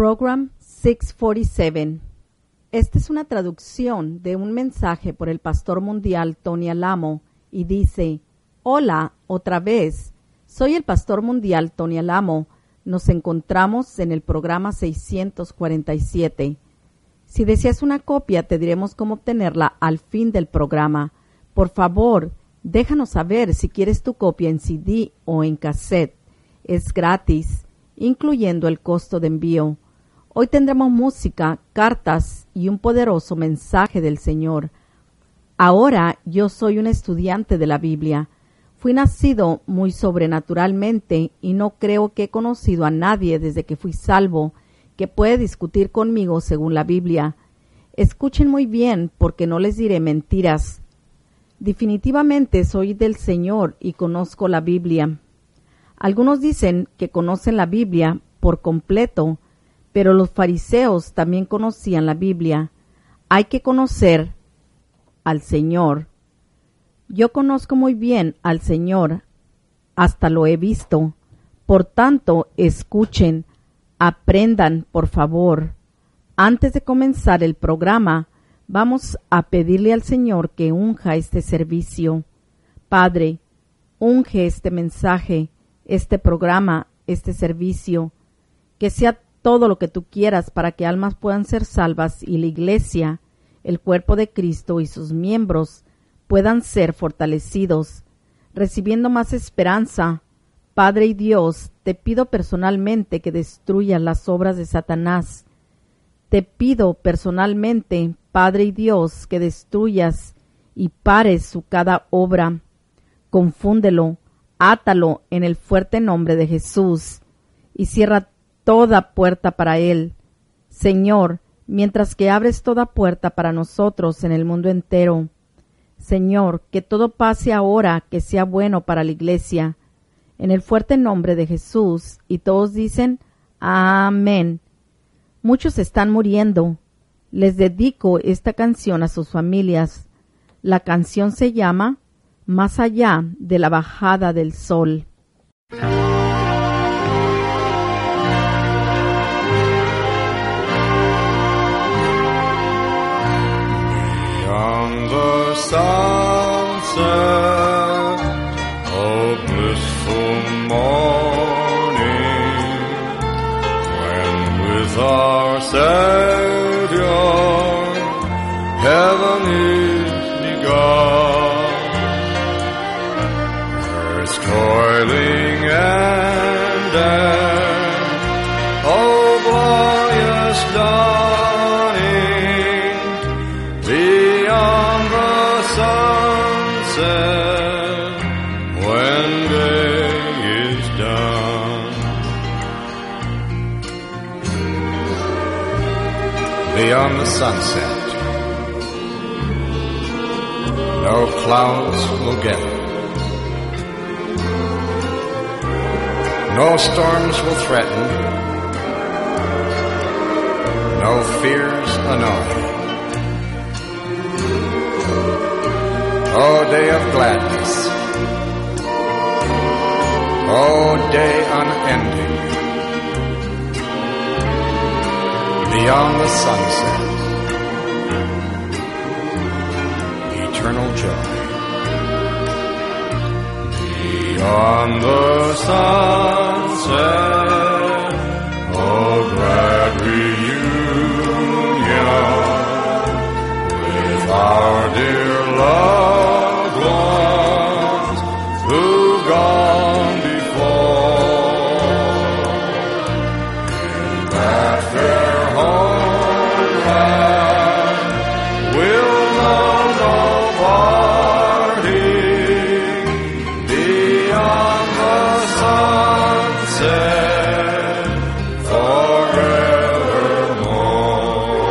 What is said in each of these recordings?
Program 647. Esta es una traducción de un mensaje por el pastor mundial Tony Alamo y dice: Hola, otra vez. Soy el pastor mundial Tony Alamo. Nos encontramos en el programa 647. Si deseas una copia, te diremos cómo obtenerla al fin del programa. Por favor, déjanos saber si quieres tu copia en CD o en cassette. Es gratis, incluyendo el costo de envío. Hoy tendremos música, cartas y un poderoso mensaje del Señor. Ahora yo soy un estudiante de la Biblia. Fui nacido muy sobrenaturalmente y no creo que he conocido a nadie desde que fui salvo que puede discutir conmigo según la Biblia. Escuchen muy bien porque no les diré mentiras. Definitivamente soy del Señor y conozco la Biblia. Algunos dicen que conocen la Biblia por completo, pero los fariseos también conocían la Biblia. Hay que conocer al Señor. Yo conozco muy bien al Señor, hasta lo he visto. Por tanto, escuchen, aprendan, por favor. Antes de comenzar el programa, vamos a pedirle al Señor que unja este servicio. Padre, unge este mensaje, este programa, este servicio, que sea todo lo que tú quieras para que almas puedan ser salvas y la iglesia, el cuerpo de Cristo y sus miembros puedan ser fortalecidos, recibiendo más esperanza. Padre y Dios, te pido personalmente que destruyas las obras de Satanás. Te pido personalmente, Padre y Dios, que destruyas y pares su cada obra. Confúndelo, átalo en el fuerte nombre de Jesús y cierra toda puerta para él. Señor, mientras que abres toda puerta para nosotros en el mundo entero. Señor, que todo pase ahora, que sea bueno para la iglesia. En el fuerte nombre de Jesús. Y todos dicen, amén. Muchos están muriendo. Les dedico esta canción a sus familias. La canción se llama Más allá de la bajada del sol. Beyond the sunset, oh blissful morning, when with our Savior heaven is begun, earth's toiling and oh glorious dawning, beyond the sunset, when day is done. Beyond the sunset, no clouds will gather, no storms will threaten, no fears annoy. Oh, day of gladness, oh, day unending, beyond the sunset, eternal joy. Beyond the sunset, oh, glad reunion with our dear loved ones who've gone before, in that fair homeland we'll know no parting, beyond the sunset forevermore.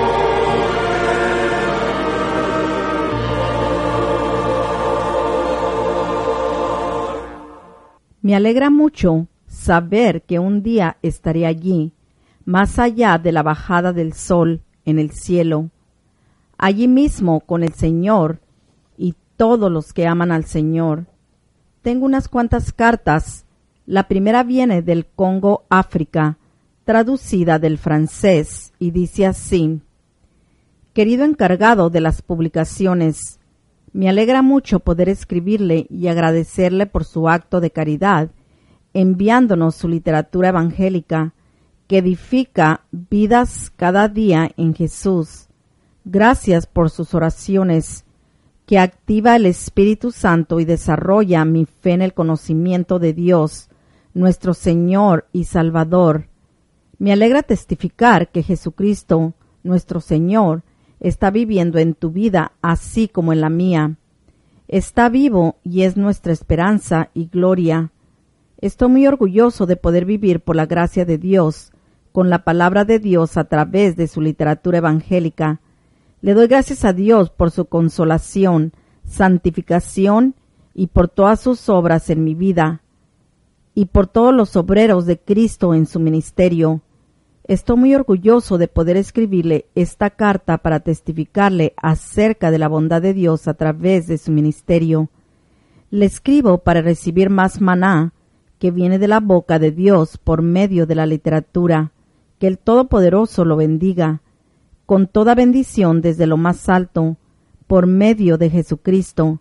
Me alegra mucho saber que un día estaré allí, más allá de la bajada del sol en el cielo, allí mismo con el Señor y todos los que aman al Señor. Tengo unas cuantas cartas. La primera viene del Congo, África, traducida del francés, y dice así: Querido encargado de las publicaciones, me alegra mucho poder escribirle y agradecerle por su acto de caridad, enviándonos su literatura evangélica, que edifica vidas cada día en Jesús. Gracias por sus oraciones, que activa el Espíritu Santo y desarrolla mi fe en el conocimiento de Dios, nuestro Señor y Salvador. Me alegra testificar que Jesucristo, nuestro Señor, está viviendo en tu vida así como en la mía. Está vivo y es nuestra esperanza y gloria. Estoy muy orgulloso de poder vivir por la gracia de Dios, con la palabra de Dios a través de su literatura evangélica. Le doy gracias a Dios por su consolación, santificación y por todas sus obras en mi vida, y por todos los obreros de Cristo en su ministerio. Estoy muy orgulloso de poder escribirle esta carta para testificarle acerca de la bondad de Dios a través de su ministerio. Le escribo para recibir más maná que viene de la boca de Dios por medio de la literatura. Que el Todopoderoso lo bendiga, con toda bendición desde lo más alto, por medio de Jesucristo.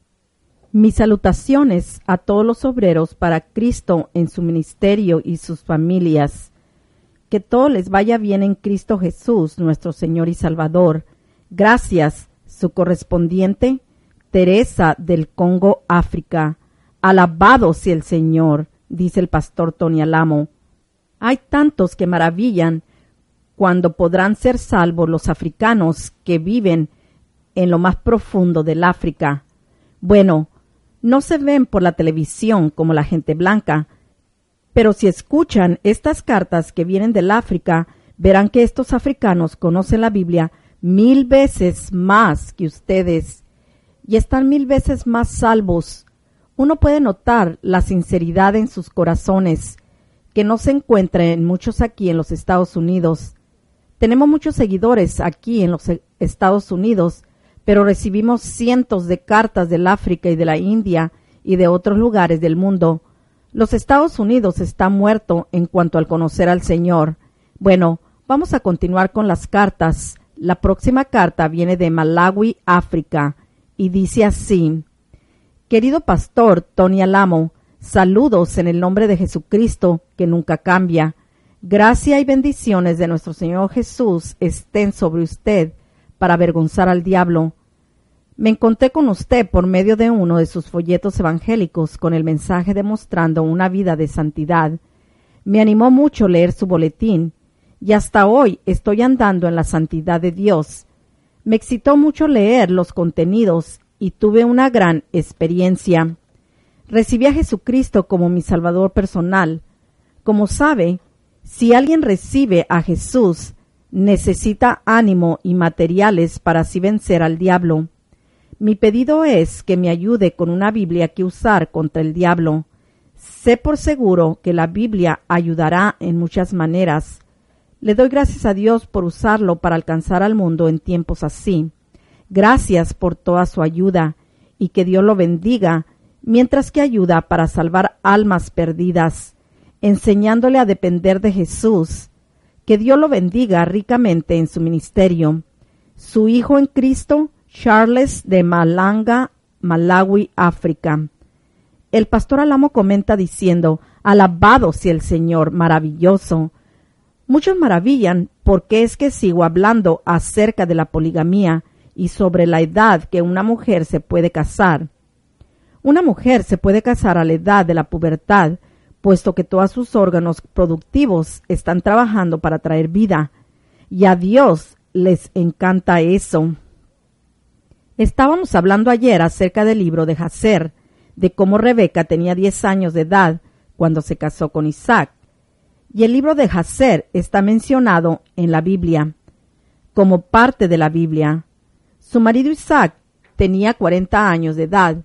Mis salutaciones a todos los obreros para Cristo en su ministerio y sus familias. Que todo les vaya bien en Cristo Jesús, nuestro Señor y Salvador. Gracias, su correspondiente, Teresa del Congo, África. Alabado sea el Señor, dice el pastor Tony Alamo. Hay tantos que maravillan cuando podrán ser salvos los africanos que viven en lo más profundo del África. Bueno, no se ven por la televisión como la gente blanca, pero si escuchan estas cartas que vienen del África, verán que estos africanos conocen la Biblia 1000 veces más que ustedes y están 1000 veces más salvos. Uno puede notar la sinceridad en sus corazones, que no se encuentra en muchos aquí en los Estados Unidos. Tenemos muchos seguidores aquí en los Estados Unidos, pero recibimos cientos de cartas del África y de la India y de otros lugares del mundo. Los Estados Unidos está muerto en cuanto al conocer al Señor. Bueno, vamos a continuar con las cartas. La próxima carta viene de Malawi, África, y dice así: Querido pastor Tony Alamo, saludos en el nombre de Jesucristo, que nunca cambia. Gracia y bendiciones de nuestro Señor Jesús estén sobre usted para avergonzar al diablo. Me encontré con usted por medio de uno de sus folletos evangélicos con el mensaje demostrando una vida de santidad. Me animó mucho leer su boletín y hasta hoy estoy andando en la santidad de Dios. Me excitó mucho leer los contenidos y tuve una gran experiencia. Recibí a Jesucristo como mi Salvador personal. Como sabe, si alguien recibe a Jesús, necesita ánimo y materiales para así vencer al diablo. Mi pedido es que me ayude con una Biblia que usar contra el diablo. Sé por seguro que la Biblia ayudará en muchas maneras. Le doy gracias a Dios por usarlo para alcanzar al mundo en tiempos así. Gracias por toda su ayuda y que Dios lo bendiga, mientras que ayuda para salvar almas perdidas, enseñándole a depender de Jesús. Que Dios lo bendiga ricamente en su ministerio. Su hijo en Cristo, Charles de Malanga, Malawi, África. El pastor Alamo comenta diciendo: alabado sea el Señor, maravilloso. Muchos maravillan porque es que sigo hablando acerca de la poligamía y sobre la edad que una mujer se puede casar. Una mujer se puede casar a la edad de la pubertad, puesto que todos sus órganos productivos están trabajando para traer vida, y a Dios les encanta eso. Estábamos hablando ayer acerca del libro de Jacer, de cómo Rebeca tenía 10 años de edad cuando se casó con Isaac, y el libro de Jacer está mencionado en la Biblia, como parte de la Biblia. Su marido Isaac tenía 40 años de edad,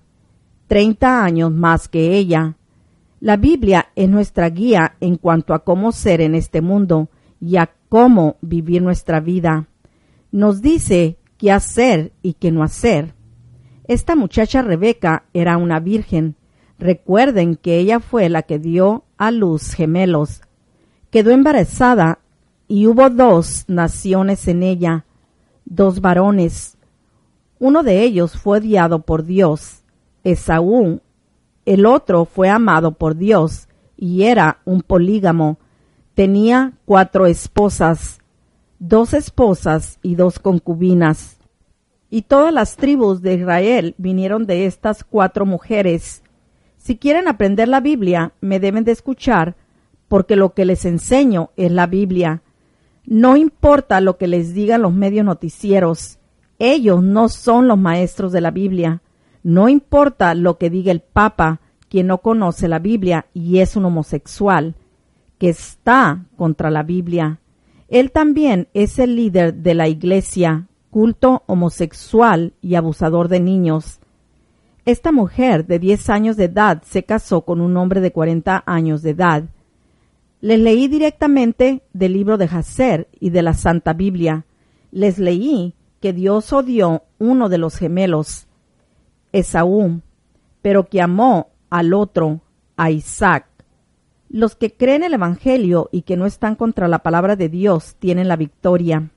30 años más que ella. La Biblia es nuestra guía en cuanto a cómo ser en este mundo y a cómo vivir nuestra vida. Nos dice qué hacer y qué no hacer. Esta muchacha Rebeca era una virgen. Recuerden que ella fue la que dio a luz gemelos. quedó embarazada y hubo 2 naciones en ella, 2 varones. Uno de ellos fue odiado por Dios, Esaú. El otro fue amado por Dios y era un polígamo. Tenía 4 esposas, 2 esposas y 2 concubinas. Y todas las tribus de Israel vinieron de estas 4 mujeres. Si quieren aprender la Biblia, me deben de escuchar, porque lo que les enseño es la Biblia. No importa lo que les digan los medios noticieros, ellos no son los maestros de la Biblia. No importa lo que diga el Papa, quien no conoce la Biblia y es un homosexual, que está contra la Biblia. Él también es el líder de la iglesia, culto homosexual y abusador de niños. Esta mujer de 10 años de edad se casó con un hombre de 40 años de edad. Les leí directamente del libro de Jasser y de la Santa Biblia. Les leí que Dios odió uno de los gemelos, Esaú, pero que amó al otro, a Isaac. Los que creen el Evangelio y que no están contra la palabra de Dios tienen la victoria.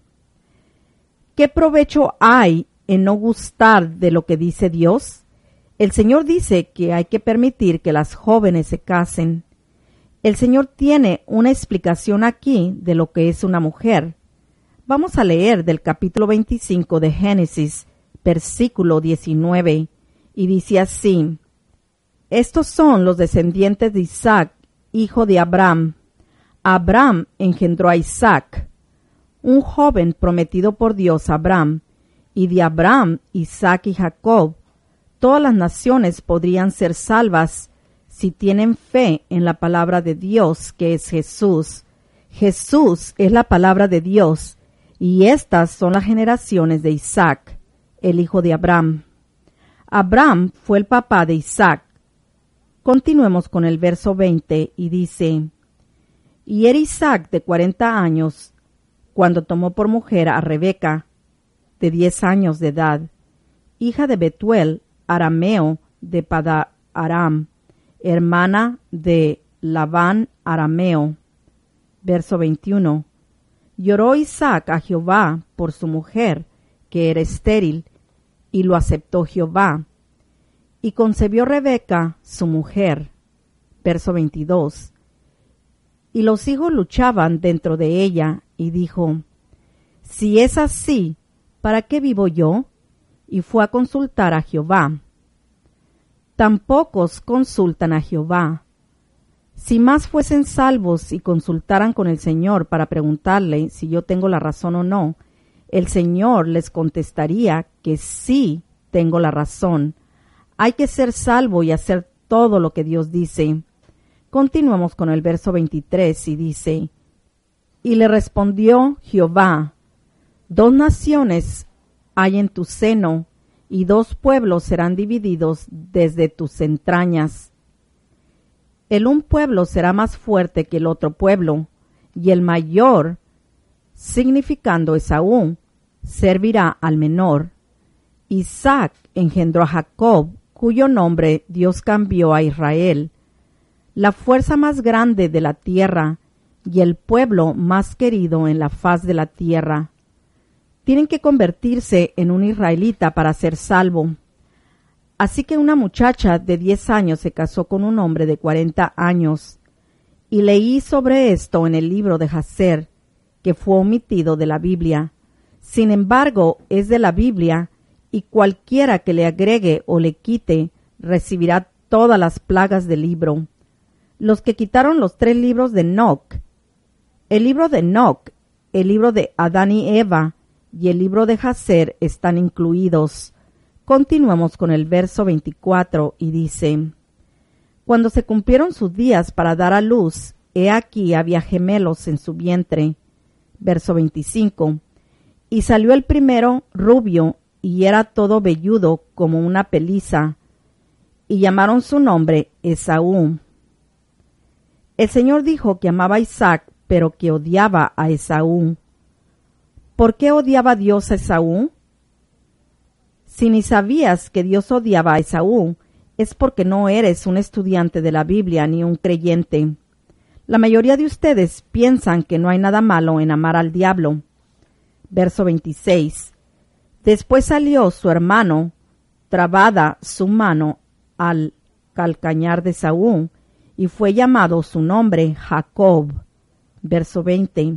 ¿Qué provecho hay en no gustar de lo que dice Dios? El Señor dice que hay que permitir que las jóvenes se casen. El Señor tiene una explicación aquí de lo que es una mujer. Vamos a leer del capítulo 25 de Génesis, versículo 19, y dice así: Estos son los descendientes de Isaac, hijo de Abraham. Abraham engendró a Isaac, un joven prometido por Dios a Abraham, y de Abraham, Isaac y Jacob. Todas las naciones podrían ser salvas si tienen fe en la palabra de Dios, que es Jesús. Jesús es la palabra de Dios, y estas son las generaciones de Isaac, el hijo de Abraham. Abraham fue el papá de Isaac. Continuemos con el verso 20 y dice: Y era Isaac de 40 años cuando tomó por mujer a Rebeca, de 10 años de edad, hija de Betuel, arameo de Padán-aram, hermana de Labán arameo. Verso 21. Lloró Isaac a Jehová por su mujer, que era estéril, y lo aceptó Jehová. Y concebió Rebeca, su mujer. Verso 22. Y los hijos luchaban dentro de ella, y dijo: Si es así, ¿para qué vivo yo? Y fue a consultar a Jehová. Tan pocos consultan a Jehová. Si más fuesen salvos y consultaran con el Señor para preguntarle si yo tengo la razón o no, el Señor les contestaría que sí tengo la razón. Hay que ser salvo y hacer todo lo que Dios dice. Continuamos con el verso 23 y dice: Y le respondió Jehová: 2 naciones hay en tu seno, y 2 pueblos serán divididos desde tus entrañas. El un pueblo será más fuerte que el otro pueblo, y el mayor, significando Esaú, servirá al menor. Isaac engendró a Jacob, cuyo nombre Dios cambió a Israel, la fuerza más grande de la tierra y el pueblo más querido en la faz de la tierra. Tienen que convertirse en un israelita para ser salvo. Así que una muchacha de 10 años se casó con un hombre de 40 años. Y leí sobre esto en el libro de Jasser, que fue omitido de la Biblia. Sin embargo, es de la Biblia, y cualquiera que le agregue o le quite recibirá todas las plagas del libro. Los que quitaron los 3 libros de Enoc, el libro de Enoc, el libro de Adán y Eva y el libro de Jasser están incluidos. Continuamos con el verso 24 y dice: Cuando se cumplieron sus días para dar a luz, he aquí había gemelos en su vientre. Verso 25. Y salió el primero rubio, y era todo velludo como una peliza, y llamaron su nombre Esaú. El Señor dijo que amaba a Isaac, pero que odiaba a Esaú. ¿Por qué odiaba Dios a Esaú? Si ni sabías que Dios odiaba a Esaú, es porque no eres un estudiante de la Biblia ni un creyente. La mayoría de ustedes piensan que no hay nada malo en amar al diablo. Verso 26. Después salió su hermano, trabada su mano al calcañar de Saúl, y fue llamado su nombre Jacob. Verso 20.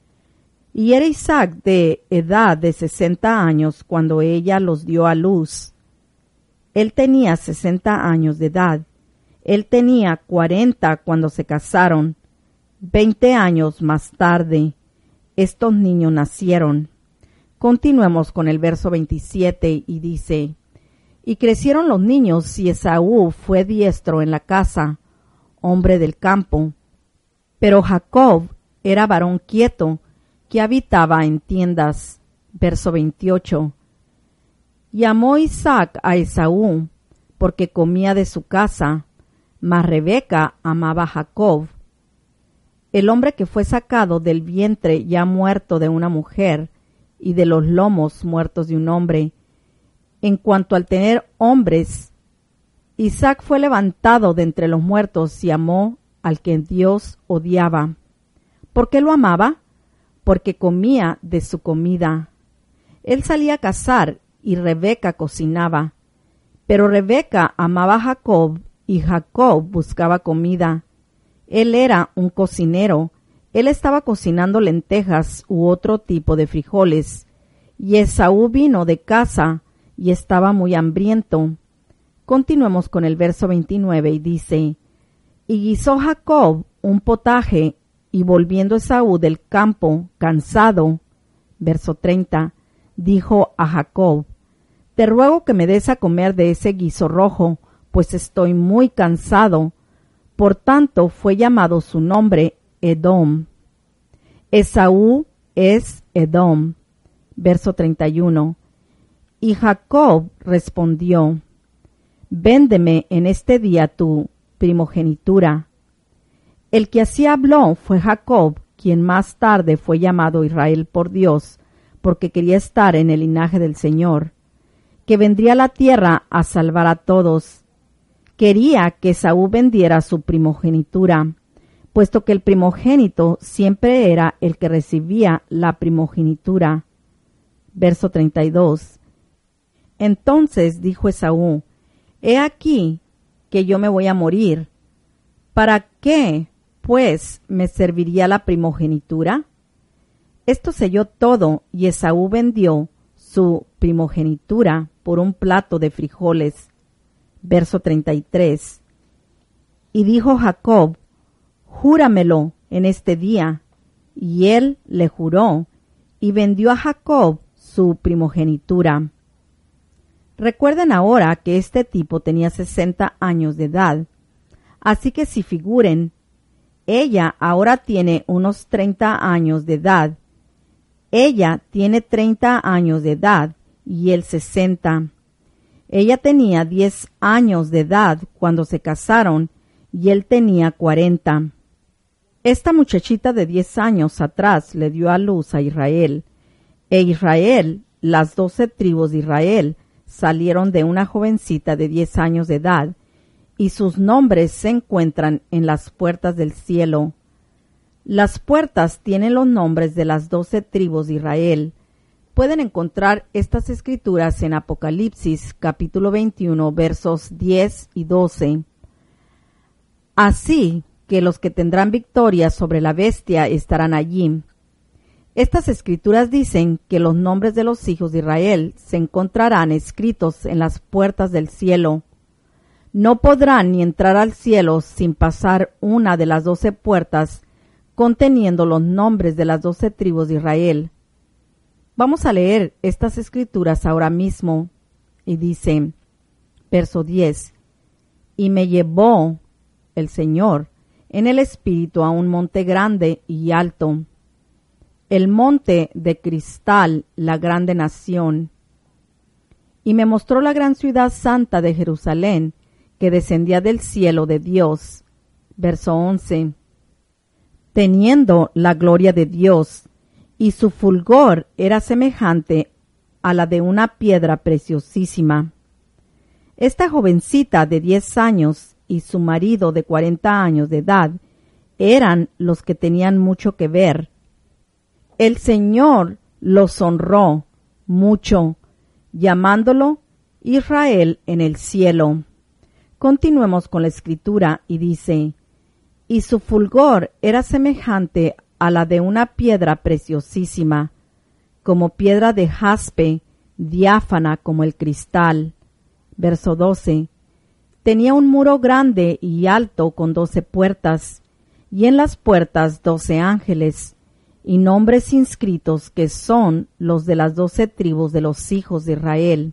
Y era Isaac de edad de 60 años cuando ella los dio a luz. Él tenía 60 años de edad. Él tenía 40 cuando se casaron. 20 años más tarde, estos niños nacieron. Continuemos con el verso 27 y dice: Y crecieron los niños y Esaú fue diestro en la casa, hombre del campo. Pero Jacob era varón quieto, que habitaba en tiendas. Verso 28. Y amó Isaac a Esaú, porque comía de su casa, mas Rebeca amaba a Jacob. El hombre que fue sacado del vientre ya muerto de una mujer, y de los lomos muertos de un hombre. En cuanto al tener hombres, Isaac fue levantado de entre los muertos y amó al que Dios odiaba. ¿Por qué lo amaba? Porque comía de su comida. Él salía a cazar y Rebeca cocinaba. Pero Rebeca amaba a Jacob y Jacob buscaba comida. Él era un cocinero. Él estaba cocinando lentejas u otro tipo de frijoles. Y Esaú vino de casa y estaba muy hambriento. Continuemos con el verso 29 y dice: Y guisó Jacob un potaje, y volviendo Esaú del campo, cansado, verso 30, dijo a Jacob: Te ruego que me des a comer de ese guiso rojo, pues estoy muy cansado. Por tanto fue llamado su nombre Edom. Esaú es Edom. Verso 31. Y Jacob respondió: Véndeme en este día tu primogenitura. El que así habló fue Jacob, quien más tarde fue llamado Israel por Dios, porque quería estar en el linaje del Señor, que vendría a la tierra a salvar a todos. Quería que Esaú vendiera su primogenitura, puesto que el primogénito siempre era el que recibía la primogenitura. Verso 32. Entonces dijo Esaú: He aquí que yo me voy a morir. ¿Para qué, pues, me serviría la primogenitura? Esto selló todo, y Esaú vendió su primogenitura por un plato de frijoles. Verso 33. Y dijo Jacob: Júramelo en este día. Y él le juró, y vendió a Jacob su primogenitura. Recuerden ahora que este tipo tenía 60 años de edad. Así que si figuren, ella ahora tiene unos 30 años de edad. Ella tiene 30 años de edad y él 60. Ella tenía 10 años de edad cuando se casaron y él tenía 40. Esta muchachita de 10 años atrás le dio a luz a Israel. E Israel, las 12 tribus de Israel, salieron de una jovencita de 10 años de edad, y sus nombres se encuentran en las puertas del cielo. Las puertas tienen los nombres de las 12 tribus de Israel. Pueden encontrar estas escrituras en Apocalipsis capítulo 21 versos 10 y 12. Así que los que tendrán victoria sobre la bestia estarán allí. Estas escrituras dicen que los nombres de los hijos de Israel se encontrarán escritos en las puertas del cielo. No podrán ni entrar al cielo sin pasar una de las 12 puertas conteniendo los nombres de las 12 tribus de Israel. Vamos a leer estas escrituras ahora mismo. Y dice, verso 10, Y me llevó el Señor en el espíritu a un monte grande y alto, el monte de cristal, la grande nación. Y me mostró la gran ciudad santa de Jerusalén, que descendía del cielo de Dios. Verso 11. Teniendo la gloria de Dios, y su fulgor era semejante a la de una piedra preciosísima. Esta jovencita de 10 años y su marido de 40 años de edad eran los que tenían mucho que ver. El Señor los honró mucho, llamándolo Israel en el cielo. Continuemos con la escritura y dice: y su fulgor era semejante a la de una piedra preciosísima, como piedra de jaspe, diáfana como el cristal. Verso 12. Tenía un muro grande y alto con 12 puertas, y en las puertas 12 ángeles, y nombres inscritos que son los de las 12 tribus de los hijos de Israel.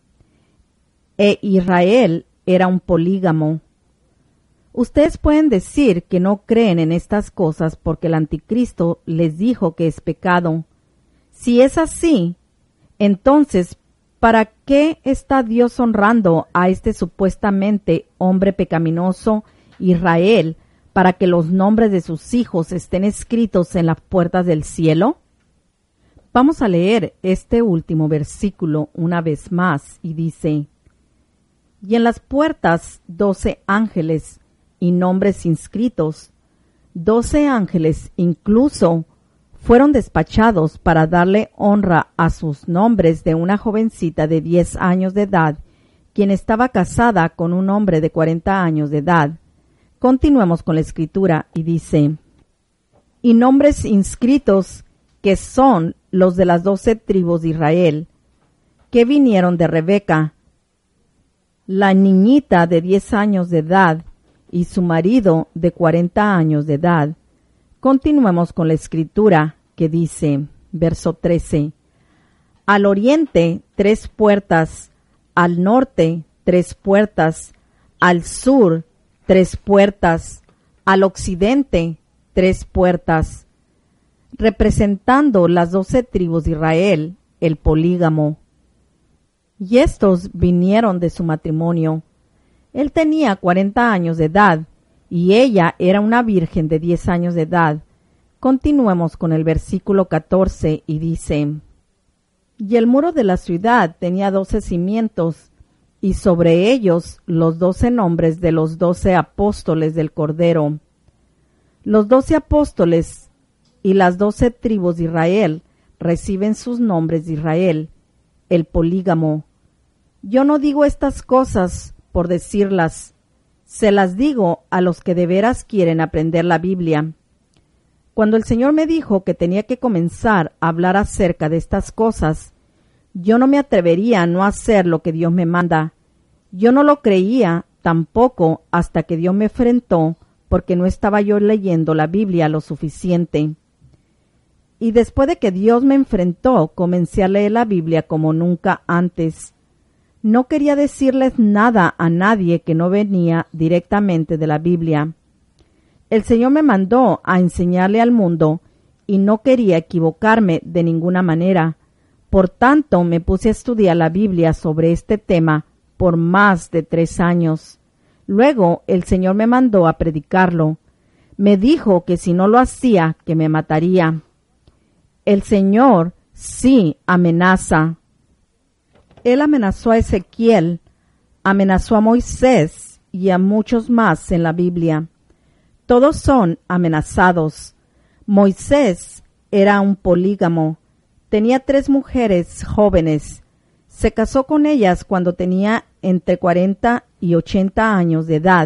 Israel era un polígamo. Ustedes pueden decir que no creen en estas cosas porque el anticristo les dijo que es pecado. Si es así, entonces, ¿para qué está Dios honrando a este supuestamente hombre pecaminoso, Israel, para que los nombres de sus hijos estén escritos en las puertas del cielo? Vamos a leer este último versículo una vez más y dice: y en las puertas 12 ángeles y nombres inscritos. 12 ángeles incluso fueron despachados para darle honra a sus nombres de una jovencita de 10 años de edad, quien estaba casada con un hombre de 40 años de edad. Continuemos con la escritura y dice: y nombres inscritos que son los de las 12 tribus de Israel, que vinieron de Rebeca, la niñita de 10 años de edad, y su marido de 40 años de edad. Continuemos con la escritura que dice, verso 13: al oriente 3 puertas, al norte 3 puertas, al sur 3 puertas, al occidente 3 puertas, representando las 12 tribus de Israel, el polígamo. Y estos vinieron de su matrimonio. Él tenía 40 años de edad y ella era una virgen de 10 años de edad. Continuemos con el versículo 14 y dice: y el muro de la ciudad tenía 12 cimientos, y sobre ellos los 12 nombres de los 12 apóstoles del Cordero. Los 12 apóstoles y las 12 tribus de Israel reciben sus nombres de Israel, el polígamo. Yo no digo estas cosas por decirlas, se las digo a los que de veras quieren aprender la Biblia. Cuando el Señor me dijo que tenía que comenzar a hablar acerca de estas cosas, yo no me atrevería a no hacer lo que Dios me manda. Yo no lo creía tampoco hasta que Dios me enfrentó, porque no estaba yo leyendo la Biblia lo suficiente. Y después de que Dios me enfrentó, comencé a leer la Biblia como nunca antes. No quería decirles nada a nadie que no venía directamente de la Biblia. El Señor me mandó a enseñarle al mundo y no quería equivocarme de ninguna manera. Por tanto, me puse a estudiar la Biblia sobre este tema por más de 3 años. Luego, el Señor me mandó a predicarlo. Me dijo que si no lo hacía, que me mataría. El Señor sí amenaza. Él amenazó a Ezequiel, amenazó a Moisés y a muchos más en la Biblia. Todos son amenazados. Moisés era un polígamo. Tenía 3 mujeres jóvenes. Se casó con ellas cuando tenía entre 40 y 80 años de edad.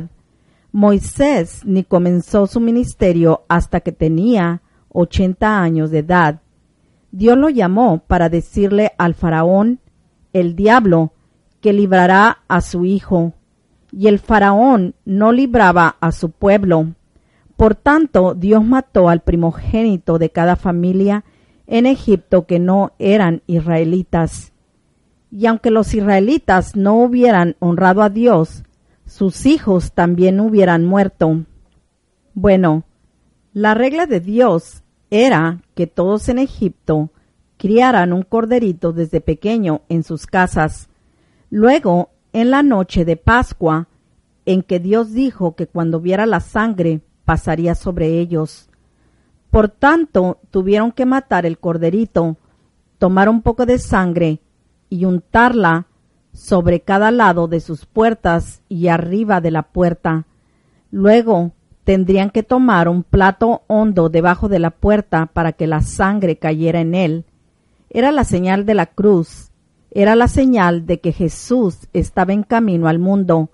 Moisés ni comenzó su ministerio hasta que tenía 80 años de edad. Dios lo llamó para decirle al faraón, el diablo, que librará a su hijo. Y el faraón no libraba a su pueblo. Por tanto, Dios mató al primogénito de cada familia en Egipto que no eran israelitas. Y aunque los israelitas no hubieran honrado a Dios, sus hijos también hubieran muerto. Bueno, la regla de Dios era que todos en Egipto criaran un corderito desde pequeño en sus casas. Luego, en la noche de Pascua, en que Dios dijo que cuando viera la sangre pasaría sobre ellos. Por tanto, tuvieron que matar el corderito, tomar un poco de sangre y untarla sobre cada lado de sus puertas y arriba de la puerta. Luego tendrían que tomar un plato hondo debajo de la puerta para que la sangre cayera en él. Era la señal de la cruz, era la señal de que Jesús estaba en camino al mundo.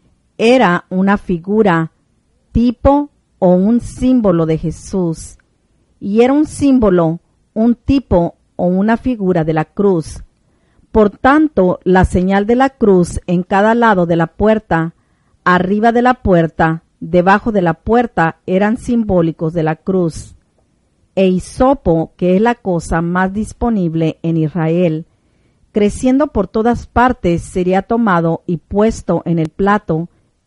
Era una figura, tipo o un símbolo de Jesús, y era un símbolo, un tipo o una figura de la cruz. Por tanto, la señal de la cruz en cada lado de la puerta, arriba de la puerta, debajo de la puerta, eran simbólicos de la cruz. E hisopo, que es la cosa más disponible en Israel, creciendo por todas partes, sería tomado y puesto en el plato,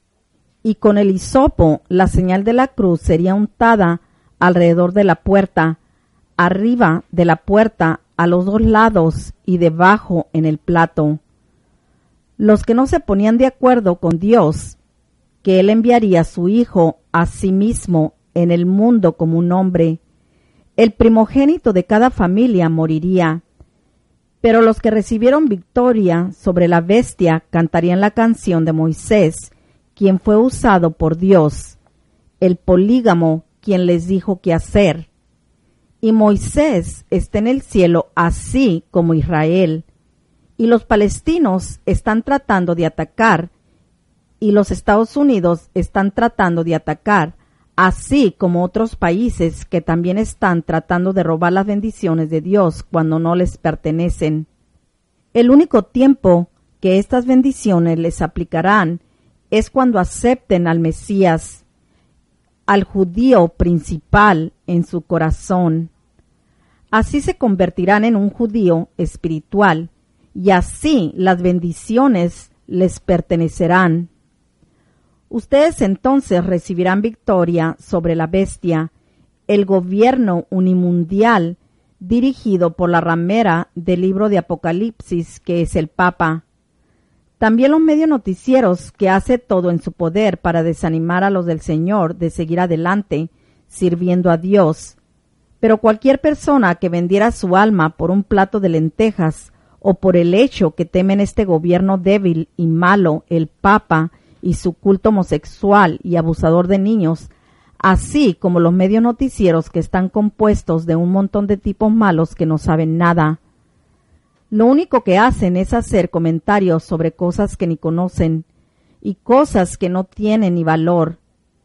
y con el hisopo la señal de la cruz sería untada alrededor de la puerta, arriba de la puerta, a los dos lados y debajo en el plato. Los que no se ponían de acuerdo con Dios, que Él enviaría a su Hijo a sí mismo en el mundo como un hombre, el primogénito de cada familia moriría. Pero los que recibieron victoria sobre la bestia cantarían la canción de Moisés, quien fue usado por Dios, el polígamo, quien les dijo qué hacer. Y Moisés está en el cielo así como Israel. Y los palestinos están tratando de atacar, y los Estados Unidos están tratando de atacar, así como otros países que también están tratando de robar las bendiciones de Dios cuando no les pertenecen. El único tiempo que estas bendiciones les aplicarán es cuando acepten al Mesías, al judío principal en su corazón. Así se convertirán en un judío espiritual, y así las bendiciones les pertenecerán. Ustedes entonces recibirán victoria sobre la bestia, el gobierno unimundial dirigido por la ramera del libro de Apocalipsis, que es el Papa. También los medios noticieros, que hace todo en su poder para desanimar a los del Señor de seguir adelante, sirviendo a Dios. Pero cualquier persona que vendiera su alma por un plato de lentejas, o por el hecho que temen este gobierno débil y malo, el Papa, y su culto homosexual y abusador de niños, así como los medios noticieros que están compuestos de un montón de tipos malos que no saben nada. Lo único que hacen es hacer comentarios sobre cosas que ni conocen y cosas que no tienen ni valor.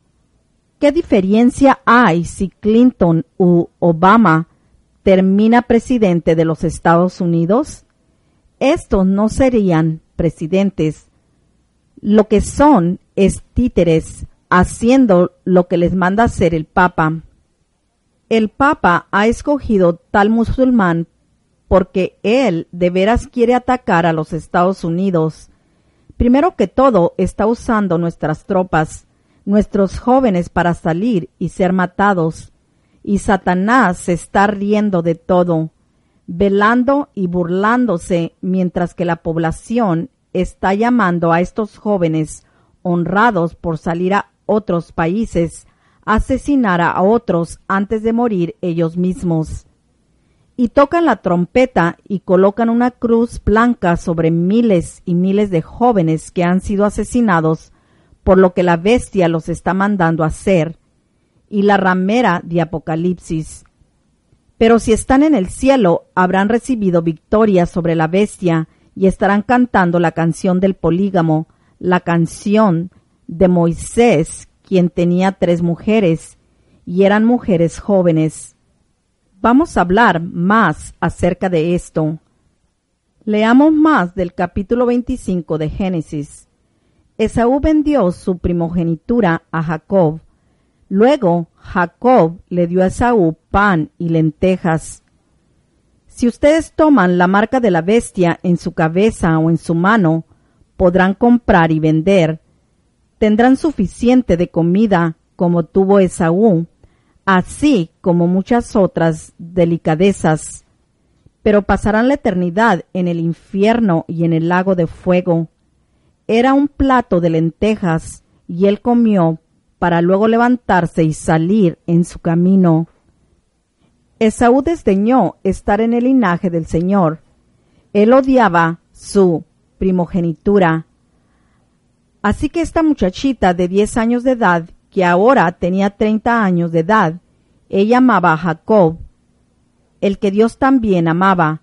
¿Qué diferencia hay si Clinton u Obama termina presidente de los Estados Unidos? Estos no serían presidentes. Lo que son es títeres, haciendo lo que les manda hacer el Papa. El Papa ha escogido tal musulmán porque él de veras quiere atacar a los Estados Unidos. Primero que todo, está usando nuestras tropas, nuestros jóvenes para salir y ser matados. Y Satanás se está riendo de todo, velando y burlándose, mientras que la población está llamando a estos jóvenes honrados por salir a otros países a asesinar a otros antes de morir ellos mismos. Y tocan la trompeta y colocan una cruz blanca sobre miles y miles de jóvenes que han sido asesinados por lo que la bestia los está mandando a hacer, y la ramera de Apocalipsis. Pero si están en el cielo, habrán recibido victoria sobre la bestia y estarán cantando la canción del polígamo, la canción de Moisés, quien tenía 3 mujeres, y eran mujeres jóvenes. Vamos a hablar más acerca de esto. Leamos más del capítulo 25 de Génesis. Esaú vendió su primogenitura a Jacob. Luego Jacob le dio a Esaú pan y lentejas. Si ustedes toman la marca de la bestia en su cabeza o en su mano, podrán comprar y vender. Tendrán suficiente de comida como tuvo Esaú, así como muchas otras delicadezas, pero pasarán la eternidad en el infierno y en el lago de fuego. Era un plato de lentejas, y él comió para luego levantarse y salir en su camino. Esaú desdeñó estar en el linaje del Señor. Él odiaba su primogenitura. Así que esta muchachita de 10 años de edad que ahora tenía 30 años de edad, ella amaba a Jacob, el que Dios también amaba.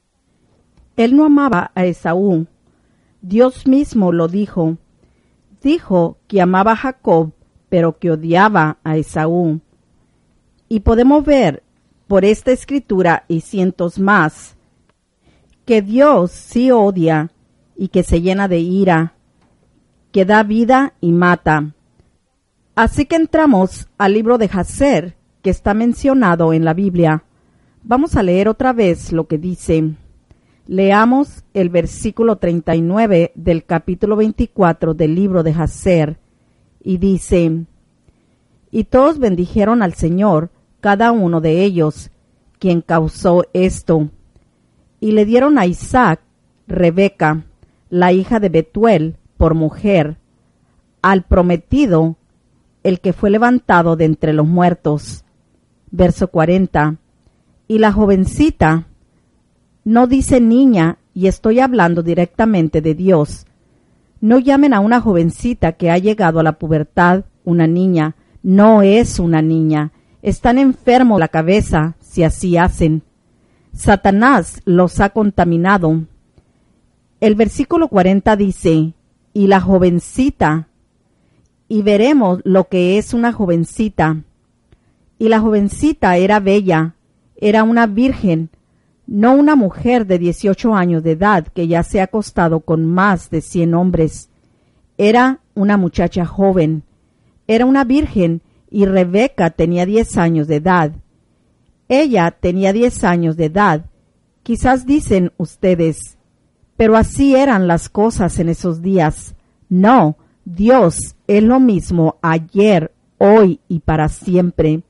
Él no amaba a Esaú. Dios mismo lo dijo. Dijo que amaba a Jacob, pero que odiaba a Esaú. Y podemos ver por esta escritura y cientos más que Dios sí odia y que se llena de ira, que da vida y mata. Así que entramos al libro de Jazer, que está mencionado en la Biblia. Vamos a leer otra vez lo que dice. Leamos el versículo 39 del capítulo 24 del libro de Jazer, y dice: Y todos bendijeron al Señor, cada uno de ellos, quien causó esto. Y le dieron a Isaac Rebeca, la hija de Betuel, por mujer, al prometido, el que fue levantado de entre los muertos. Verso 40. Y la jovencita, no dice niña, y estoy hablando directamente de Dios. No llamen a una jovencita que ha llegado a la pubertad una niña. No es una niña. Están enfermos la cabeza si así hacen. Satanás los ha contaminado. El versículo 40 dice, y la jovencita, y veremos lo que es una jovencita. Y la jovencita era bella, era una virgen, no una mujer de 18 años de edad que ya se ha acostado con más de 100 hombres. Era una muchacha joven, era una virgen, y Rebeca tenía 10 años de edad. Ella tenía 10 años de edad. Quizás dicen ustedes, pero así eran las cosas en esos días. No, Dios es lo mismo ayer, hoy y para siempre.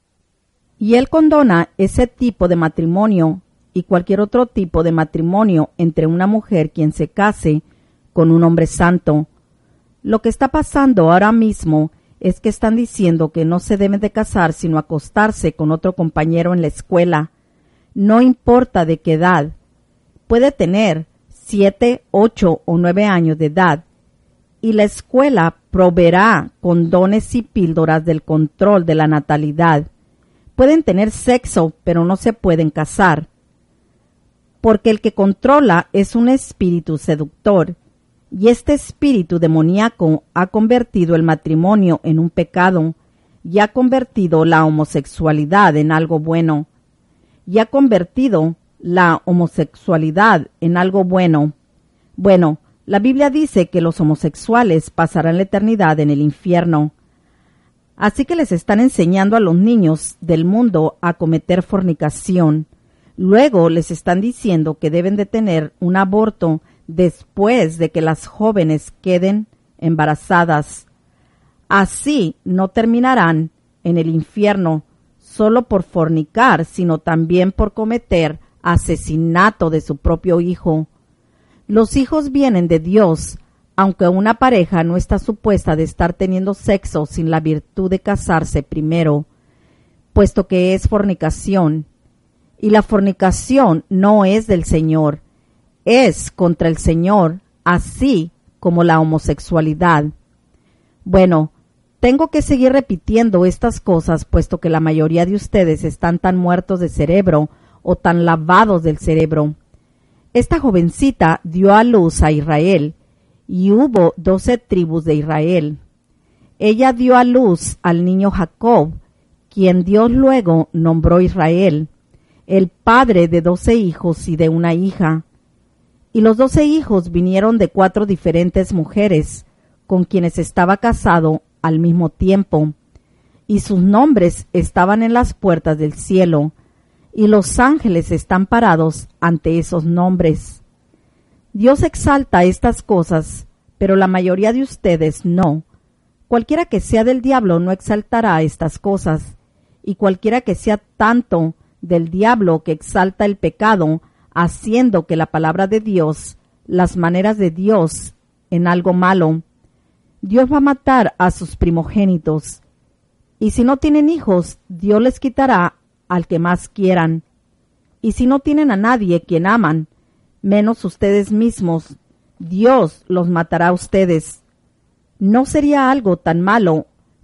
Y Él condona ese tipo de matrimonio y cualquier otro tipo de matrimonio entre una mujer quien se case con un hombre santo. Lo que está pasando ahora mismo es que están diciendo que no se deben de casar sino acostarse con otro compañero en la escuela. No importa de qué edad. Puede tener 7, 8 o 9 años de edad. Y la escuela proveerá condones y píldoras del control de la natalidad. Pueden tener sexo, pero no se pueden casar. Porque el que controla es un espíritu seductor. Y este espíritu demoníaco ha convertido el matrimonio en un pecado, y ha convertido la homosexualidad en algo bueno, y ha convertido la homosexualidad en algo bueno. Bueno, la Biblia dice que los homosexuales pasarán la eternidad en el infierno. Así que les están enseñando a los niños del mundo a cometer fornicación. Luego les están diciendo que deben de tener un aborto después de que las jóvenes queden embarazadas. Así no terminarán en el infierno solo por fornicar, sino también por cometer asesinato de su propio hijo. Los hijos vienen de Dios, aunque una pareja no está supuesta de estar teniendo sexo sin la virtud de casarse primero, puesto que es fornicación. Y la fornicación no es del Señor, es contra el Señor, así como la homosexualidad. Bueno, tengo que seguir repitiendo estas cosas, puesto que la mayoría de ustedes están tan muertos de cerebro o tan lavados del cerebro. Esta jovencita dio a luz a Israel, y hubo 12 tribus de Israel. Ella dio a luz al niño Jacob, quien Dios luego nombró Israel, el padre de 12 hijos y de una hija. Y los 12 hijos vinieron de 4 diferentes mujeres, con quienes estaba casado al mismo tiempo, y sus nombres estaban en las puertas del cielo, y los ángeles están parados ante esos nombres. Dios exalta estas cosas, pero la mayoría de ustedes no. Cualquiera que sea del diablo no exaltará estas cosas, y cualquiera que sea tanto del diablo que exalta el pecado, haciendo que la palabra de Dios, las maneras de Dios, en algo malo. Dios va a matar a sus primogénitos. Y si no tienen hijos, Dios les quitará al que más quieran. Y si no tienen a nadie quien aman, menos ustedes mismos, Dios los matará a ustedes. ¿No sería algo tan malo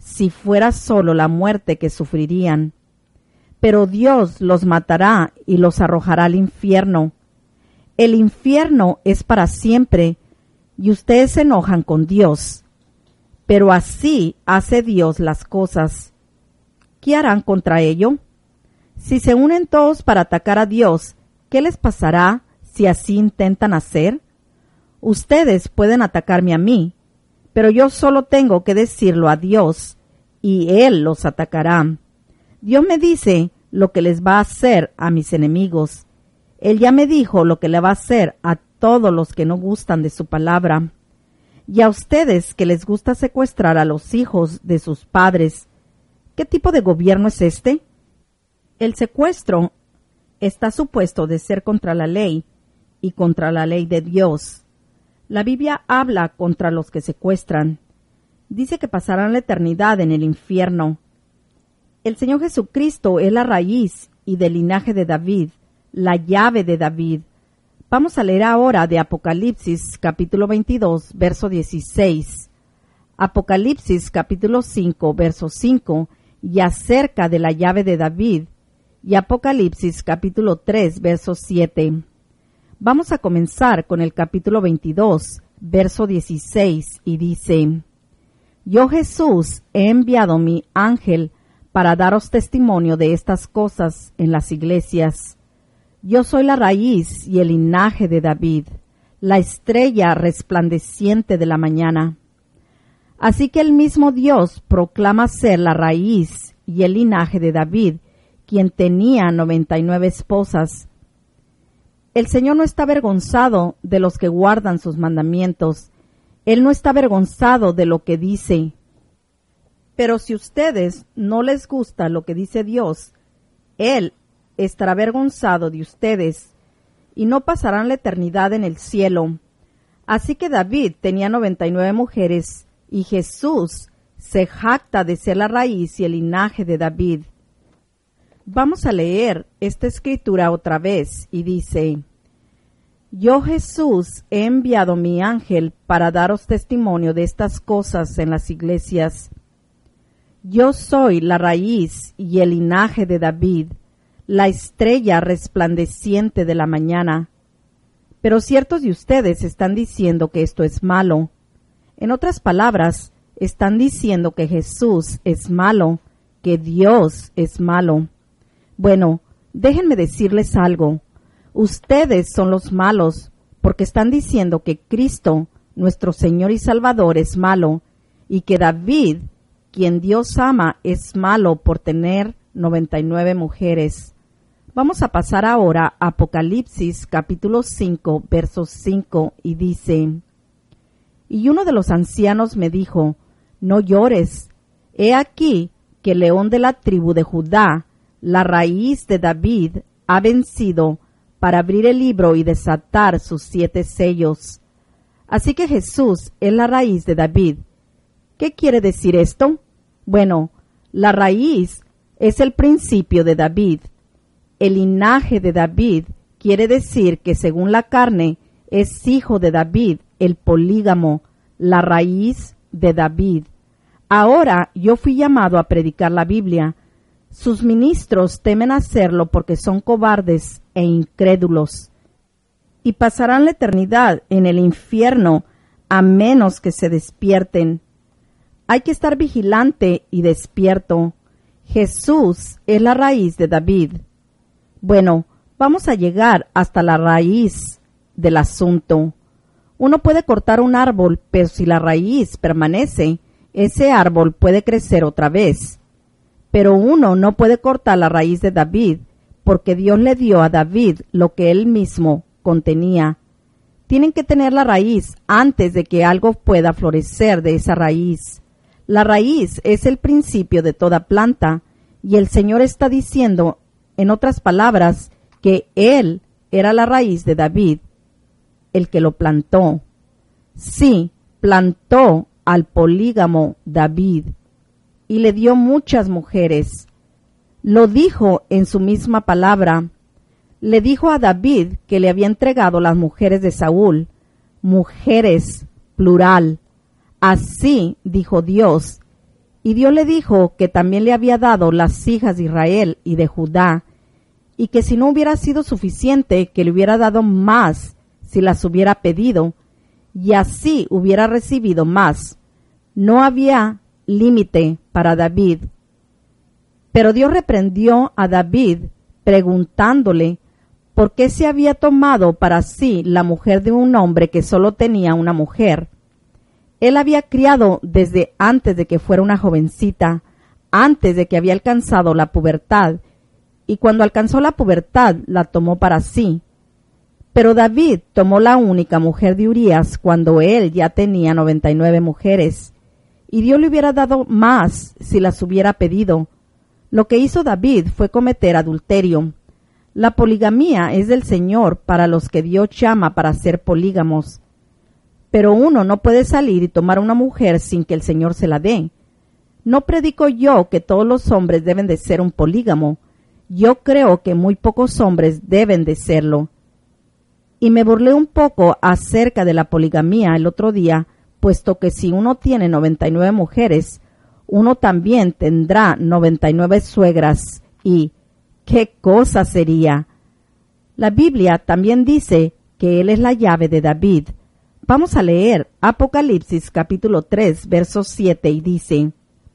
si fuera solo la muerte que sufrirían. Pero Dios los matará y los arrojará al infierno. El infierno es para siempre, y ustedes se enojan con Dios. Pero así hace Dios las cosas. ¿Qué harán contra ello? Si se unen todos para atacar a Dios, ¿qué les pasará si así intentan hacer? Ustedes pueden atacarme a mí, pero yo solo tengo que decirlo a Dios, y Él los atacará. Dios me dice lo que les va a hacer a mis enemigos. Él ya me dijo lo que le va a hacer a todos los que no gustan de su palabra. Y a ustedes que les gusta secuestrar a los hijos de sus padres, ¿qué tipo de gobierno es este? El secuestro está supuesto de ser contra la ley y contra la ley de Dios. La Biblia habla contra los que secuestran. Dice que pasarán la eternidad en el infierno. El Señor Jesucristo es la raíz y del linaje de David, la llave de David. Vamos a leer ahora de Apocalipsis capítulo 22, verso 16. Apocalipsis capítulo 5, verso 5, y acerca de la llave de David. Y Apocalipsis capítulo 3, verso 7. Vamos a comenzar con el capítulo 22, verso 16, y dice: Yo, Jesús, he enviado mi ángel para daros testimonio de estas cosas en las iglesias. Yo soy la raíz y el linaje de David, la estrella resplandeciente de la mañana. Así que el mismo Dios proclama ser la raíz y el linaje de David, quien tenía 99 esposas. El Señor no está avergonzado de los que guardan sus mandamientos. Él no está avergonzado de lo que dice. Pero si ustedes no les gusta lo que dice Dios, Él estará avergonzado de ustedes y no pasarán la eternidad en el cielo. Así que David tenía 99 mujeres y Jesús se jacta de ser la raíz y el linaje de David. Vamos a leer esta escritura otra vez y dice: Yo, Jesús, he enviado mi ángel para daros testimonio de estas cosas en las iglesias. Yo soy la raíz y el linaje de David, la estrella resplandeciente de la mañana. Pero ciertos de ustedes están diciendo que esto es malo. En otras palabras, están diciendo que Jesús es malo, que Dios es malo. Bueno, déjenme decirles algo. Ustedes son los malos porque están diciendo que Cristo, nuestro Señor y Salvador, es malo, y que David, quien Dios ama, es malo por tener 99 mujeres. Vamos a pasar ahora a Apocalipsis capítulo 5, verso 5, y dice: Y uno de los ancianos me dijo: No llores, he aquí que el león de la tribu de Judá, la raíz de David, ha vencido para abrir el libro y desatar sus 7 sellos. Así que Jesús es la raíz de David. ¿Qué quiere decir esto? Bueno, la raíz es el principio de David. El linaje de David quiere decir que según la carne es hijo de David, el polígamo, la raíz de David. Ahora yo fui llamado a predicar la Biblia. Sus ministros temen hacerlo porque son cobardes e incrédulos, y pasarán la eternidad en el infierno a menos que se despierten. Hay que estar vigilante y despierto. Jesús es la raíz de David. Bueno, vamos a llegar hasta la raíz del asunto. Uno puede cortar un árbol, pero si la raíz permanece, ese árbol puede crecer otra vez. Pero uno no puede cortar la raíz de David, porque Dios le dio a David lo que él mismo contenía. Tienen que tener la raíz antes de que algo pueda florecer de esa raíz. La raíz es el principio de toda planta, y el Señor está diciendo, en otras palabras, que Él era la raíz de David, el que lo plantó. Sí, plantó al polígamo David, y le dio muchas mujeres. Lo dijo en su misma palabra. Le dijo a David que le había entregado las mujeres de Saúl, mujeres, plural. Así dijo Dios, Y Dios le dijo que también le había dado las hijas de Israel y de Judá, y que si no hubiera sido suficiente, que le hubiera dado más si las hubiera pedido, y así hubiera recibido más. No había límite para David. Pero Dios reprendió a David preguntándole por qué se había tomado para sí la mujer de un hombre que solo tenía una mujer. Él había criado desde antes de que fuera una jovencita, antes de que había alcanzado la pubertad, y cuando alcanzó la pubertad la tomó para sí. Pero David tomó la única mujer de Urías cuando él ya tenía 99 mujeres, y Dios le hubiera dado más si las hubiera pedido. Lo que hizo David fue cometer adulterio. La poligamía es del Señor para los que Dios llama para ser polígamos. Pero uno no puede salir y tomar una mujer sin que el Señor se la dé. No predico yo que todos los hombres deben de ser un polígamo. Yo creo que muy pocos hombres deben de serlo. Y me burlé un poco acerca de la poligamía el otro día, puesto que si uno tiene 99 mujeres, uno también tendrá 99 suegras. ¿Y qué cosa sería? La Biblia también dice que Él es la llave de David. Vamos a leer Apocalipsis capítulo 3, verso 7, y dice: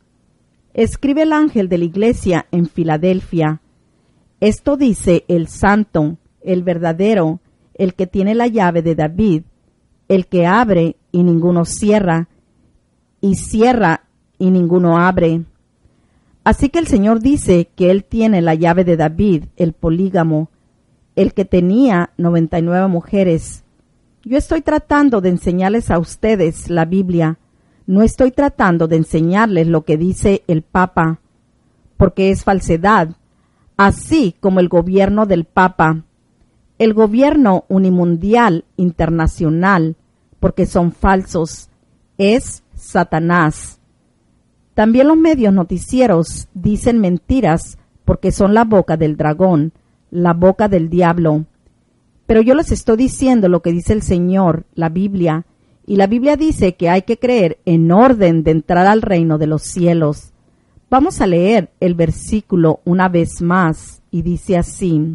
Escribe el ángel de la iglesia en Filadelfia. Esto dice el santo, el verdadero, el que tiene la llave de David, el que abre y ninguno cierra, y cierra y ninguno abre. Así que el Señor dice que Él tiene la llave de David, el polígamo, el que tenía 99 mujeres. Yo estoy tratando de enseñarles a ustedes la Biblia. No estoy tratando de enseñarles lo que dice el Papa, porque es falsedad, así como el gobierno del Papa, el gobierno unimundial internacional, porque son falsos, es Satanás. También los medios noticieros dicen mentiras porque son la boca del dragón, la boca del diablo. Pero yo les estoy diciendo lo que dice el Señor, la Biblia, y la Biblia dice que hay que creer en orden de entrar al reino de los cielos. Vamos a leer el versículo una vez más, y dice así: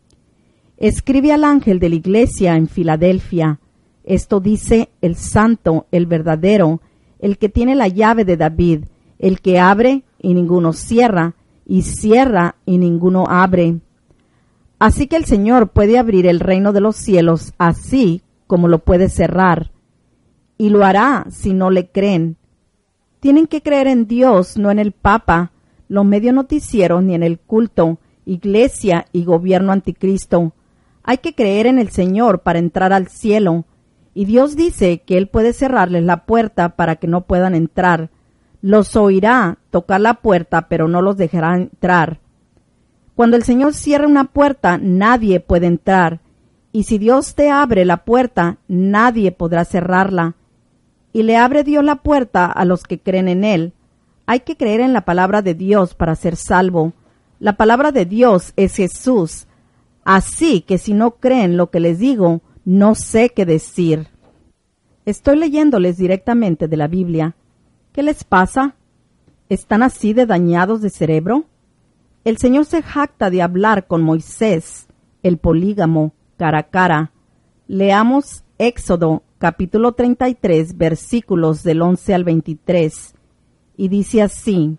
Escribe al ángel de la iglesia en Filadelfia. Esto dice el santo, el verdadero, el que tiene la llave de David, el que abre y ninguno cierra, y cierra y ninguno abre. Así que el Señor puede abrir el reino de los cielos así como lo puede cerrar. Y lo hará si no le creen. Tienen que creer en Dios, no en el Papa, los medios noticieros ni en el culto, iglesia y gobierno anticristo. Hay que creer en el Señor para entrar al cielo. Y Dios dice que Él puede cerrarles la puerta para que no puedan entrar. Los oirá tocar la puerta, pero no los dejará entrar. Cuando el Señor cierra una puerta, nadie puede entrar. Y si Dios te abre la puerta, nadie podrá cerrarla. Y le abre Dios la puerta a los que creen en Él. Hay que creer en la palabra de Dios para ser salvo. La palabra de Dios es Jesús. Así que si no creen lo que les digo, no sé qué decir. Estoy leyéndoles directamente de la Biblia. ¿Qué les pasa? ¿Están así de dañados de cerebro? El Señor se jacta de hablar con Moisés, el polígamo, cara a cara. Leamos Éxodo capítulo 33, versículos del 11 al 23. Y dice así: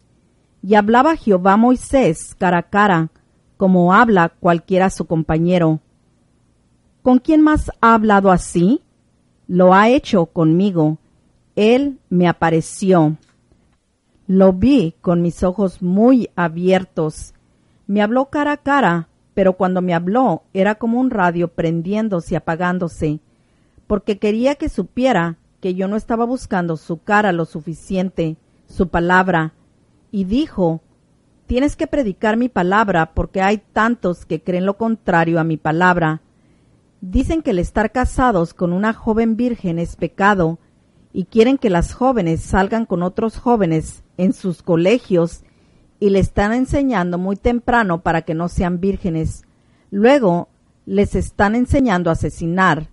Y hablaba Jehová a Moisés cara a cara, como habla cualquiera a su compañero. ¿Con quién más ha hablado así? Lo ha hecho conmigo. Él me apareció. Lo vi con mis ojos muy abiertos. Me habló cara a cara, pero cuando me habló era como un radio prendiéndose y apagándose, porque quería que supiera que yo no estaba buscando su cara lo suficiente, su palabra. Y dijo: Tienes que predicar mi palabra, porque hay tantos que creen lo contrario a mi palabra. Dicen que el estar casados con una joven virgen es pecado, y quieren que las jóvenes salgan con otros jóvenes en sus colegios y le están enseñando muy temprano para que no sean vírgenes. Luego les están enseñando a asesinar.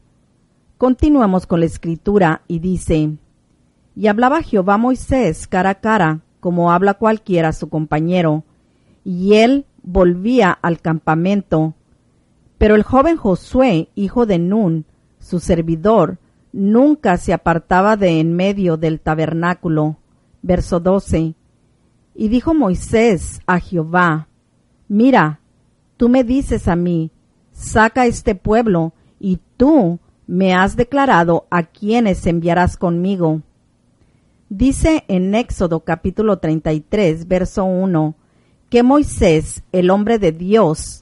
Continuamos con la escritura y dice: Y hablaba Jehová a Moisés cara a cara, como habla cualquiera a su compañero, y él volvía al campamento. Pero el joven Josué, hijo de Nun, su servidor, nunca se apartaba de en medio del tabernáculo. Verso 12. Y dijo Moisés a Jehová: Mira, tú me dices a mí, saca este pueblo, y tú me has declarado a quienes enviarás conmigo. Dice en Éxodo capítulo 33, verso 1, que Moisés, el hombre de Dios,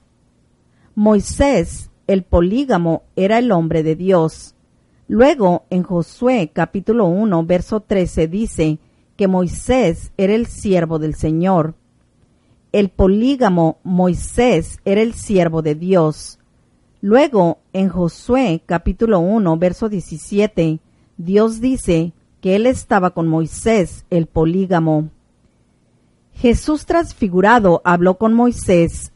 Moisés, el polígamo, era el hombre de Dios. Luego, en Josué capítulo 1, verso 13, dice que Moisés era el siervo del Señor. El polígamo Moisés era el siervo de Dios. Luego, en Josué capítulo 1, verso 17, Dios dice que él estaba con Moisés, el polígamo. Jesús transfigurado habló con Moisés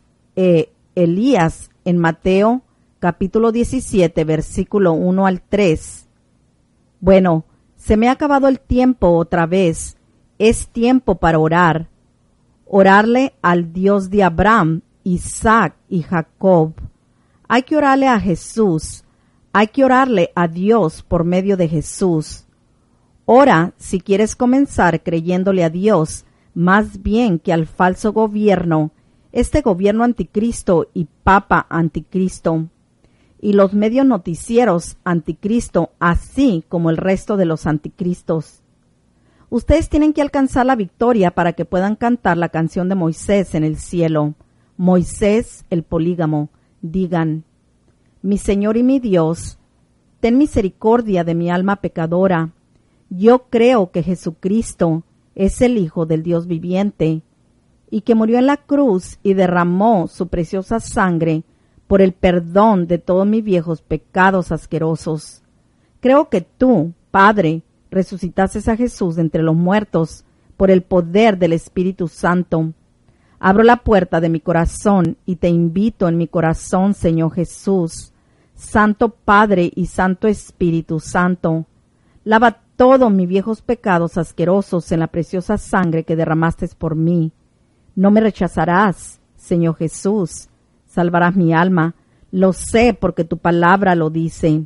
Elías en Mateo capítulo 17, versículo 1 al 3. Bueno, se me ha acabado el tiempo otra vez. Es tiempo para orar. Orarle al Dios de Abraham, Isaac y Jacob. Hay que orarle a Jesús. Hay que orarle a Dios por medio de Jesús. Ora si quieres comenzar creyéndole a Dios, más bien que al falso gobierno, este gobierno anticristo y papa anticristo, y los medios noticieros anticristo, así como el resto de los anticristos. Ustedes tienen que alcanzar la victoria para que puedan cantar la canción de Moisés en el cielo. Moisés, el polígamo. Digan: Mi Señor y mi Dios, ten misericordia de mi alma pecadora. Yo creo que Jesucristo es el Hijo del Dios viviente, y que murió en la cruz y derramó su preciosa sangre por el perdón de todos mis viejos pecados asquerosos. Creo que tú, Padre, resucitaste a Jesús de entre los muertos por el poder del Espíritu Santo. Abro la puerta de mi corazón y te invito en mi corazón, Señor Jesús. Santo Padre y Santo Espíritu Santo, lava todos mis viejos pecados asquerosos en la preciosa sangre que derramaste por mí. No me rechazarás, Señor Jesús. Salvarás mi alma. Lo sé porque tu palabra lo dice.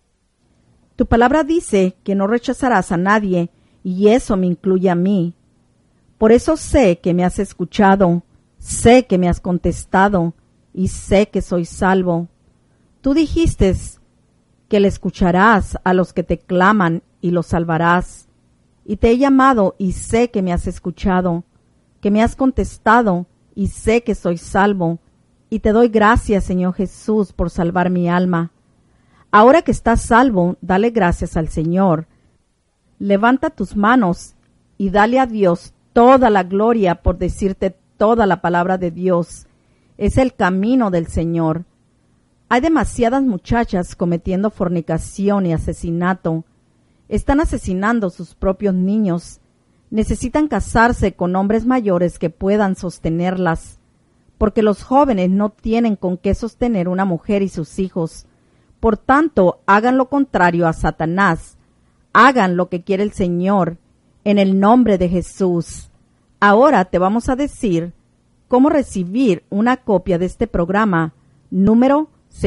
Tu palabra dice que no rechazarás a nadie, y eso me incluye a mí. Por eso sé que me has escuchado, sé que me has contestado, y sé que soy salvo. Tú dijiste que le escucharás a los que te claman y los salvarás. Y te he llamado y sé que me has escuchado, que me has contestado y sé que soy salvo. Y te doy gracias, Señor Jesús, por salvar mi alma. Ahora que estás salvo, dale gracias al Señor. Levanta tus manos y dale a Dios toda la gloria por decirte toda la palabra de Dios. Es el camino del Señor. Hay demasiadas muchachas cometiendo fornicación y asesinato. Están asesinando sus propios niños. Necesitan casarse con hombres mayores que puedan sostenerlas, porque los jóvenes no tienen con qué sostener una mujer y sus hijos. Por tanto, hagan lo contrario a Satanás. Hagan lo que quiere el Señor, en el nombre de Jesús. Ahora te vamos a decir cómo recibir una copia de este programa, número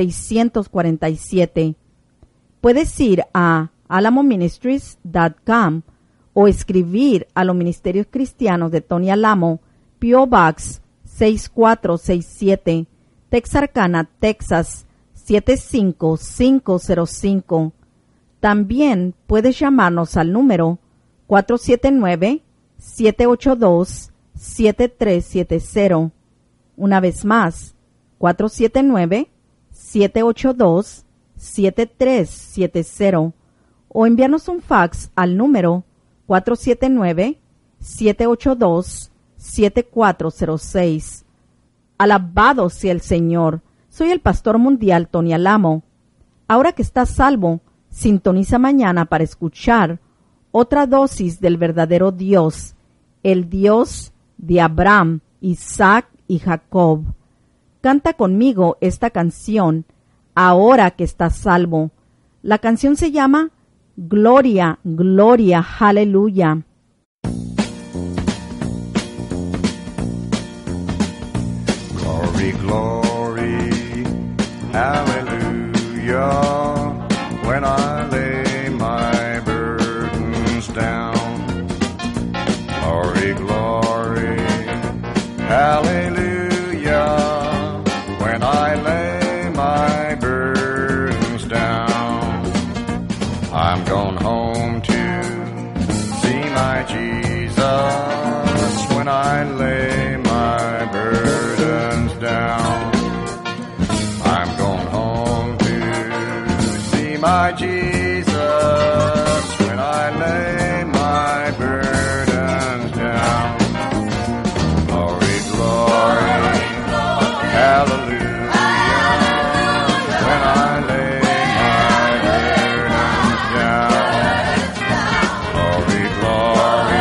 647. Puedes ir a alamoministries.com o escribir a los Ministerios Cristianos de Tony Alamo, P.O. Box 6467, Texarkana, Texas 75505. También puedes llamarnos al número 479-782-7370. Una vez más, 479-782-7370. O enviarnos un fax al número 479-782-7406. Alabado sea el Señor. Soy el pastor mundial Tony Alamo. Ahora que estás salvo, sintoniza mañana para escuchar otra dosis del verdadero Dios, el Dios de Abraham, Isaac y Jacob. Canta conmigo esta canción, ahora que estás salvo. La canción se llama Gloria, Gloria, Aleluya. when I lay my burdens down. Glory, glory, hallelujah, when I lay my burdens down. I'm going home to see my Jesus when I lay my burdens down. I'm going home to see my Jesus when I lay my burdens down. Glory, glory, hallelujah, when I lay my burdens down. Glory, glory,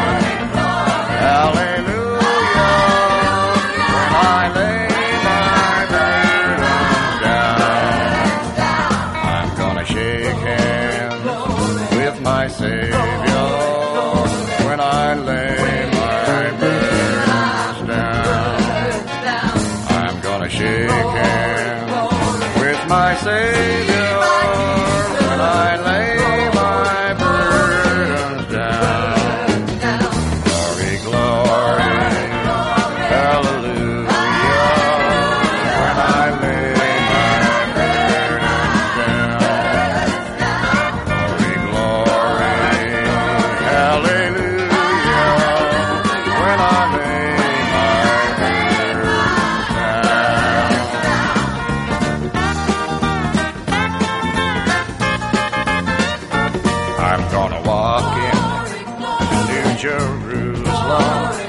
hallelujah, when I lay my burdens down. I'm gonna shake hands with my Savior when I lay my burdens down. I'm gonna shake hands with my Savior when I lay my burdens down. Glory, glory, hallelujah, when I lay my burdens down. Glory, glory, hallelujah, when I lay my burdens down. I'm gonna walk in to New Jerusalem